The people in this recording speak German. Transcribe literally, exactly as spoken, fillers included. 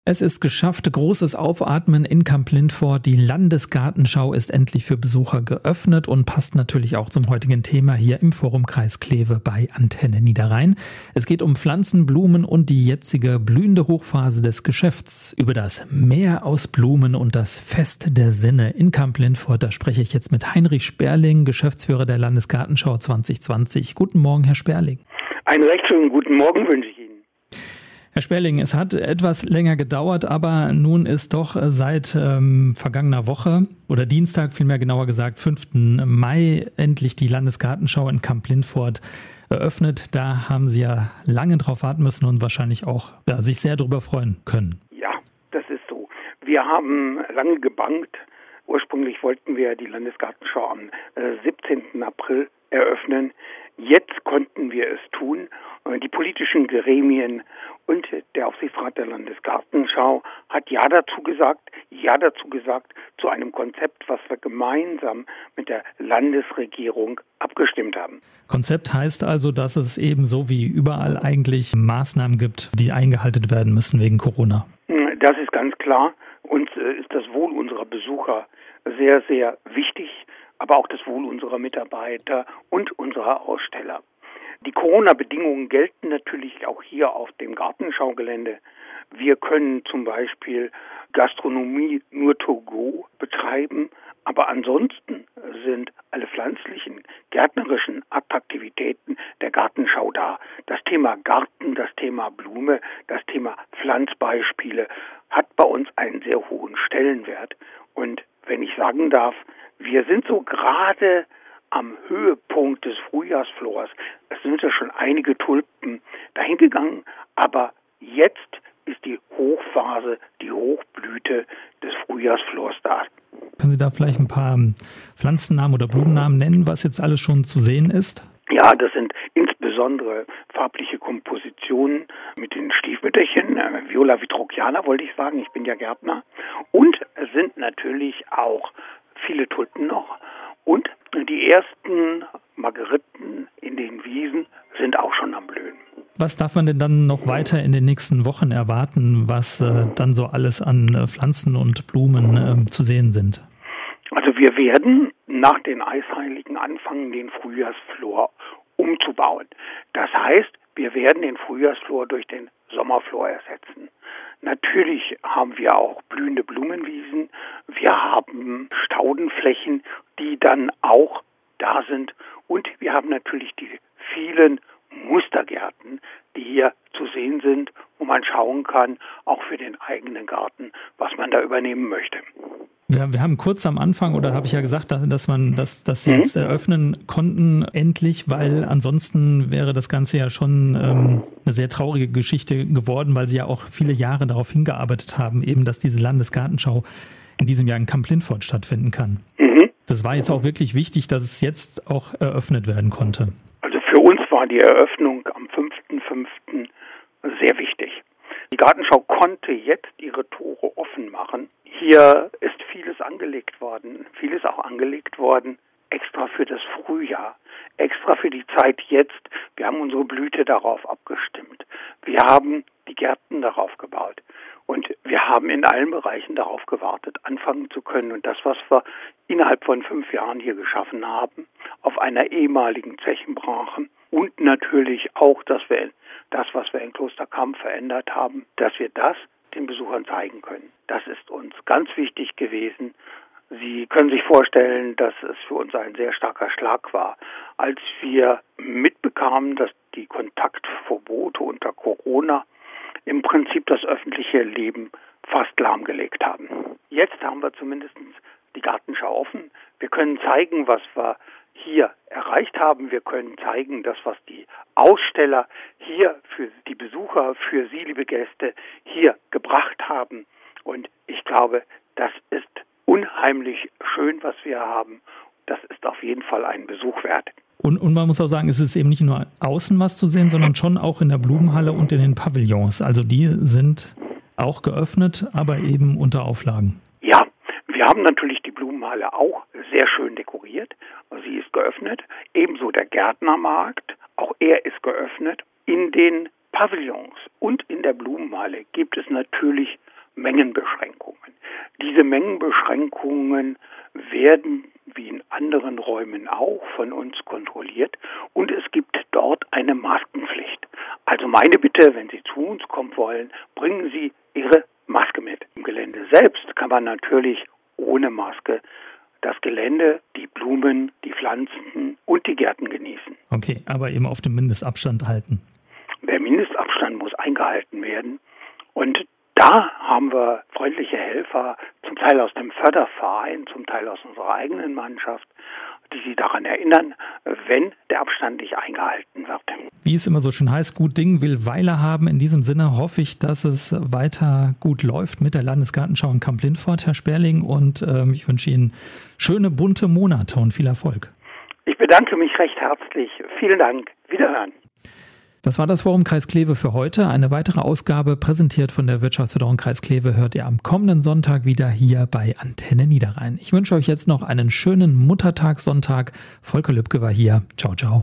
Es ist geschafft, großes Aufatmen in Kamp-Lintfort. Die Landesgartenschau ist endlich für Besucher geöffnet und passt natürlich auch zum heutigen Thema hier im Forumkreis Kleve bei Antenne Niederrhein. Es geht um Pflanzen, Blumen und die jetzige blühende Hochphase des Geschäfts. Über das Meer aus Blumen und das Fest der Sinne in Kamp-Lintfort, da spreche ich jetzt mit Heinrich Sperling, Geschäftsführer der Landesgartenschau zwanzig zwanzig. Guten Morgen, Herr Sperling. Einen recht schönen guten Morgen wünsche ich Ihnen. Herr Sperling, es hat etwas länger gedauert, aber nun ist doch seit ähm, vergangener Woche oder Dienstag, vielmehr genauer gesagt, fünften Mai, endlich die Landesgartenschau in Kamp-Lintfort eröffnet. Da haben Sie ja lange drauf warten müssen und wahrscheinlich auch ja, sich sehr darüber freuen können. Ja, das ist so. Wir haben lange gebangt. Ursprünglich wollten wir die Landesgartenschau am äh, siebzehnten April eröffnen. Jetzt konnten wir es tun. Die politischen Gremien und der Aufsichtsrat der Landesgartenschau hat Ja dazu gesagt, Ja dazu gesagt zu einem Konzept, was wir gemeinsam mit der Landesregierung abgestimmt haben. Konzept heißt also, dass es eben so wie überall eigentlich Maßnahmen gibt, die eingehalten werden müssen wegen Corona. Das ist ganz klar. Uns ist das Wohl unserer Besucher sehr, sehr wichtig, aber auch das Wohl unserer Mitarbeiter und unserer Aussteller. Die Corona-Bedingungen gelten natürlich auch hier auf dem Gartenschaugelände. Wir können zum Beispiel Gastronomie nur to go betreiben, aber ansonsten sind alle pflanzlichen, gärtnerischen Attraktivitäten der Gartenschau da. Das Thema Garten, das Thema Blume, das Thema Pflanzbeispiele hat bei uns einen sehr hohen Stellenwert. Und wenn ich sagen darf, wir sind so gerade am Höhepunkt des Frühjahrsflors. Es sind ja schon einige Tulpen dahingegangen, aber jetzt ist die Hochphase, die Hochblüte des Frühjahrsflors da. Können Sie da vielleicht ein paar Pflanzennamen oder Blumennamen nennen, was jetzt alles schon zu sehen ist? Ja, das sind insbesondere farbliche Kompositionen mit den Stiefmütterchen, äh, Viola vitrochiana wollte ich sagen, ich bin ja Gärtner. Und es sind natürlich auch viele Tulpen noch. Und die ersten Margeriten in den Wiesen sind auch schon am Blühen. Was darf man denn dann noch weiter in den nächsten Wochen erwarten, was äh, dann so alles an äh, Pflanzen und Blumen äh, zu sehen sind? Also wir werden nach den Eisheiligen anfangen, den Frühjahrsflor umzubauen. Das heißt, wir werden den Frühjahrsflor durch den Sommerflor ersetzen. Natürlich haben wir auch blühende Blumenwiesen. Wir haben Staudenflächen, die dann auch da sind. Und wir haben natürlich die vielen Mustergärten, die hier zu sehen sind, wo man schauen kann, auch für den eigenen Garten, was man da übernehmen möchte. Ja, wir haben kurz am Anfang, oder habe ich ja gesagt, dass, dass man das, das jetzt mhm. eröffnen konnten, endlich, weil ansonsten wäre das Ganze ja schon ähm, eine sehr traurige Geschichte geworden, weil Sie ja auch viele Jahre darauf hingearbeitet haben, eben, dass diese Landesgartenschau in diesem Jahr in Kamp-Lintfort stattfinden kann. Mhm. Das war jetzt auch wirklich wichtig, dass es jetzt auch eröffnet werden konnte. Also für uns war die Eröffnung am fünften fünften sehr wichtig. Die Gartenschau konnte jetzt ihre Tore offen machen. Hier ist vieles angelegt worden, vieles auch angelegt worden, extra für das Frühjahr, extra für die Zeit jetzt. Wir haben unsere Blüte darauf abgestimmt. Wir haben die Gärten darauf gebaut. Und wir haben in allen Bereichen darauf gewartet, anfangen zu können. Und das, was wir innerhalb von fünf Jahren hier geschaffen haben, auf einer ehemaligen Zechenbrache und natürlich auch, dass wir das, was wir in Klosterkamp verändert haben, dass wir das den Besuchern zeigen können. Das ist uns ganz wichtig gewesen. Sie können sich vorstellen, dass es für uns ein sehr starker Schlag war, als wir mitbekamen, dass die Kontaktverbote unter Corona im Prinzip das öffentliche Leben fast lahmgelegt haben. Jetzt haben wir zumindest die Gartenschau offen. Wir können zeigen, was wir hier erreicht haben. Wir können zeigen, das, was die Aussteller hier für die Besucher, für Sie, liebe Gäste, hier gebracht haben. Und ich glaube, das ist unheimlich schön, was wir haben. Das ist auf jeden Fall einen Besuch wert. Und, und man muss auch sagen, es ist eben nicht nur außen was zu sehen, sondern schon auch in der Blumenhalle und in den Pavillons. Also die sind auch geöffnet, aber eben unter Auflagen. Ja, wir haben natürlich die Blumenhalle auch sehr schön dekoriert. Sie ist geöffnet. Ebenso der Gärtnermarkt, auch er ist geöffnet. In den Pavillons und in der Blumenhalle gibt es natürlich Mengenbeschränkungen. Diese Mengenbeschränkungen werden wie in anderen Räumen auch von uns kontrolliert und es gibt dort eine Maskenpflicht. Also meine Bitte, wenn Sie zu uns kommen wollen, bringen Sie Ihre Maske mit. Im Gelände selbst kann man natürlich ohne Maske das Gelände, die Blumen, die Pflanzen und die Gärten genießen. Okay, aber eben auf dem Mindestabstand halten. Der Mindestabstand muss eingehalten werden und da haben wir freundliche Helfer, zum Teil aus dem Förderverein, zum Teil aus unserer eigenen Mannschaft, die Sie daran erinnern, wenn der Abstand nicht eingehalten wird. Wie es immer so schön heißt, gut Ding will Weile haben. In diesem Sinne hoffe ich, dass es weiter gut läuft mit der Landesgartenschau in Kamp-Lintfort, Herr Sperling. Und ähm, ich wünsche Ihnen schöne, bunte Monate und viel Erfolg. Ich bedanke mich recht herzlich. Vielen Dank. Wiederhören. Das war das Forum Kreis Kleve für heute. Eine weitere Ausgabe, präsentiert von der Wirtschaftsförderung Kreis Kleve, hört ihr am kommenden Sonntag wieder hier bei Antenne Niederrhein. Ich wünsche euch jetzt noch einen schönen Muttertagssonntag. Volker Lübke war hier. Ciao, ciao.